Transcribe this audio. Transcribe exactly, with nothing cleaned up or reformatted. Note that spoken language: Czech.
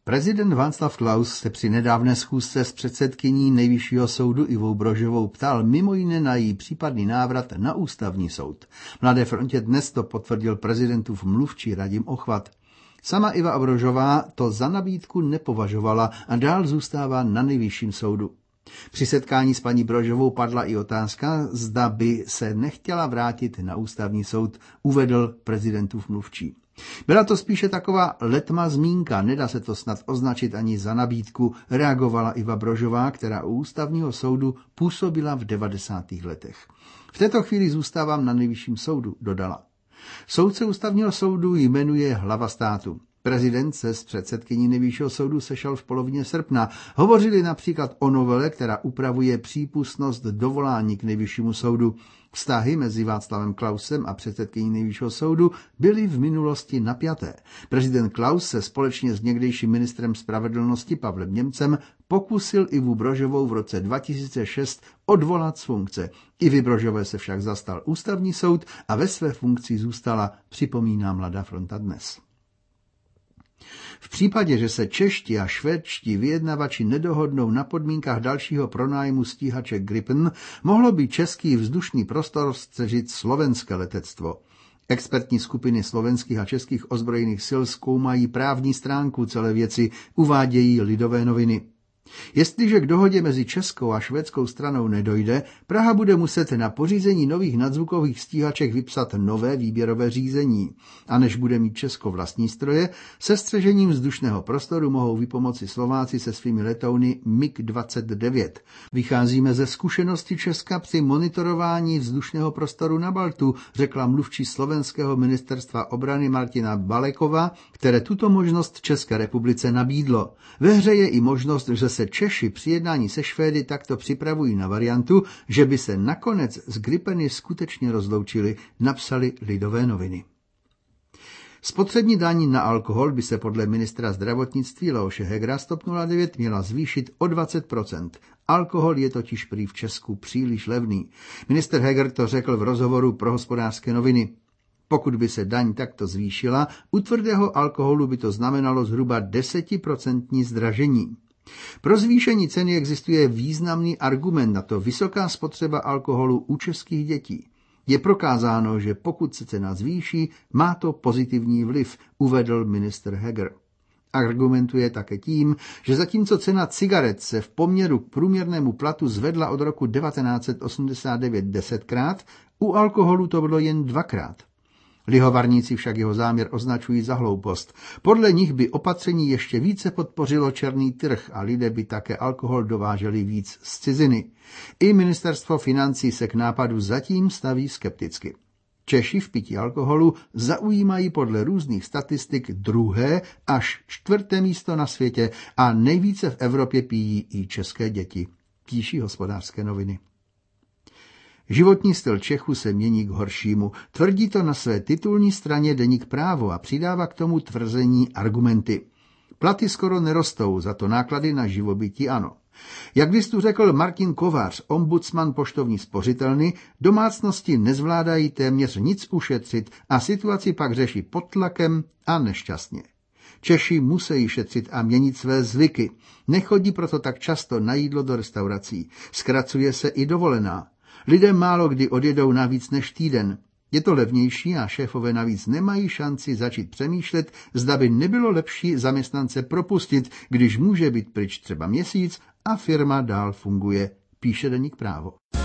Prezident Václav Klaus se při nedávné schůzce s předsedkyní Nejvyššího soudu Ivou Brožovou ptal mimo jiné na její případný návrat na ústavní soud. Mladé frontě dnes to potvrdil prezidentův mluvčí Radim Ochvat. Sama Iva Brožová to za nabídku nepovažovala a dál zůstává na Nejvyšším soudu. Při setkání s paní Brožovou padla i otázka, zda by se nechtěla vrátit na ústavní soud, uvedl prezidentův mluvčí. Byla to spíše taková letmá zmínka, nedá se to snad označit ani za nabídku, reagovala Iva Brožová, která u ústavního soudu působila v devadesátých letech. V této chvíli zůstávám na Nejvyšším soudu, dodala. Soudce ústavního soudu jmenuje hlava státu. Prezident se s předsedkyní Nejvyššího soudu sešel v polovině srpna. Hovořili například o novele, která upravuje přípustnost dovolání k Nejvyššímu soudu. Vztahy mezi Václavem Klausem a předsedkyní Nejvyššího soudu byly v minulosti napjaté. Prezident Klaus se společně s někdejším ministrem spravedlnosti Pavlem Němcem pokusil Ivu Brožovou v roce dva tisíce šest odvolat z funkce. Ivy Brožové se však zastal ústavní soud a ve své funkci zůstala, připomíná Mladá fronta dnes. V případě, že se čeští a švédští vyjednavači nedohodnou na podmínkách dalšího pronájmu stíhače Gripen, mohlo by český vzdušný prostor střežit slovenské letectvo. Expertní skupiny slovenských a českých ozbrojených sil zkoumají právní stránku celé věci, uvádějí Lidové noviny. Jestliže k dohodě mezi českou a švédskou stranou nedojde, Praha bude muset na pořízení nových nadzvukových stíhaček vypsat nové výběrové řízení. A než bude mít Česko vlastní stroje, se střežením vzdušného prostoru mohou vypomoci Slováci se svými letouny M I G dvacet devět. Vycházíme ze zkušenosti Česka při monitorování vzdušného prostoru na Baltu, řekla mluvčí slovenského ministerstva obrany Martina Balekova, které tuto možnost České republice nabídlo. Ve hře je i možnost, že se Češi při jednání se Švédy takto připravují na variantu, že by se nakonec s Gripeny skutečně rozloučili, napsali Lidové noviny. Spotřební daň na alkohol by se podle ministra zdravotnictví Leoše Hegera z TOP nula devět měla zvýšit o dvacet procent. Alkohol je totiž prý v Česku příliš levný. Minister Heger to řekl v rozhovoru pro Hospodářské noviny. Pokud by se daň takto zvýšila, u tvrdého alkoholu by to znamenalo zhruba desetiprocentní zdražení. Pro zvýšení ceny existuje významný argument, na to vysoká spotřeba alkoholu u českých dětí. Je prokázáno, že pokud se cena zvýší, má to pozitivní vliv, uvedl ministr Heger. Argumentuje také tím, že zatímco cena cigaret se v poměru k průměrnému platu zvedla od roku devatenáct set osmdesát devět desetkrát, u alkoholu to bylo jen dvakrát. Lihovarníci však jeho záměr označují za hloupost. Podle nich by opatření ještě více podpořilo černý trh a lidé by také alkohol dováželi víc z ciziny. I ministerstvo financí se k nápadu zatím staví skepticky. Češi v pití alkoholu zaujímají podle různých statistik druhé až čtvrté místo na světě a nejvíce v Evropě pijí i české děti, píší Hospodářské noviny. Životní styl Čechů se mění k horšímu. Tvrdí to na své titulní straně deník Právo a přidává k tomu tvrzení argumenty. Platy skoro nerostou, za to náklady na živobytí ano. Jak listu řekl Martin Kovář, ombudsman poštovní spořitelny, domácnosti nezvládají téměř nic ušetřit a situaci pak řeší pod tlakem a nešťastně. Češi musí šetřit a měnit své zvyky. Nechodí proto tak často na jídlo do restaurací. Zkracuje se i dovolená. Lidé málo kdy odjedou na víc než týden. Je to levnější a šéfové navíc nemají šanci začít přemýšlet, zda by nebylo lepší zaměstnance propustit, když může být pryč třeba měsíc a firma dál funguje, píše deník Právo.